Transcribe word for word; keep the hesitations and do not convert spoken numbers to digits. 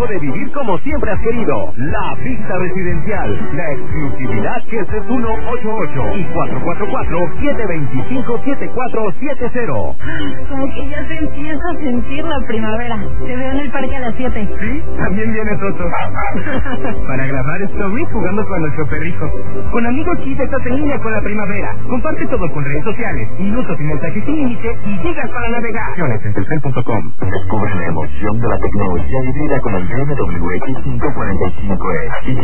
tiempo de vivir como siempre has querido. La Vista Residencial. La exclusividad que es tres uno ocho ocho y cuatro cuatro cuatro, siete dos cinco, siete cuatro siete cero. Como que ya se empieza a sentir la primavera. Te veo en el parque a las siete. Sí, también viene Toto. Para grabar stories jugando con nuestro perrijo. Con amigos Kit estás en línea con la primavera. Comparte todo con redes sociales, minutos y mensajes sin límite y gigas para navegar. En telcel punto com. Descubre la emoción de la tecnología híbrida con el B M W X quinientos cuarenta y cinco E.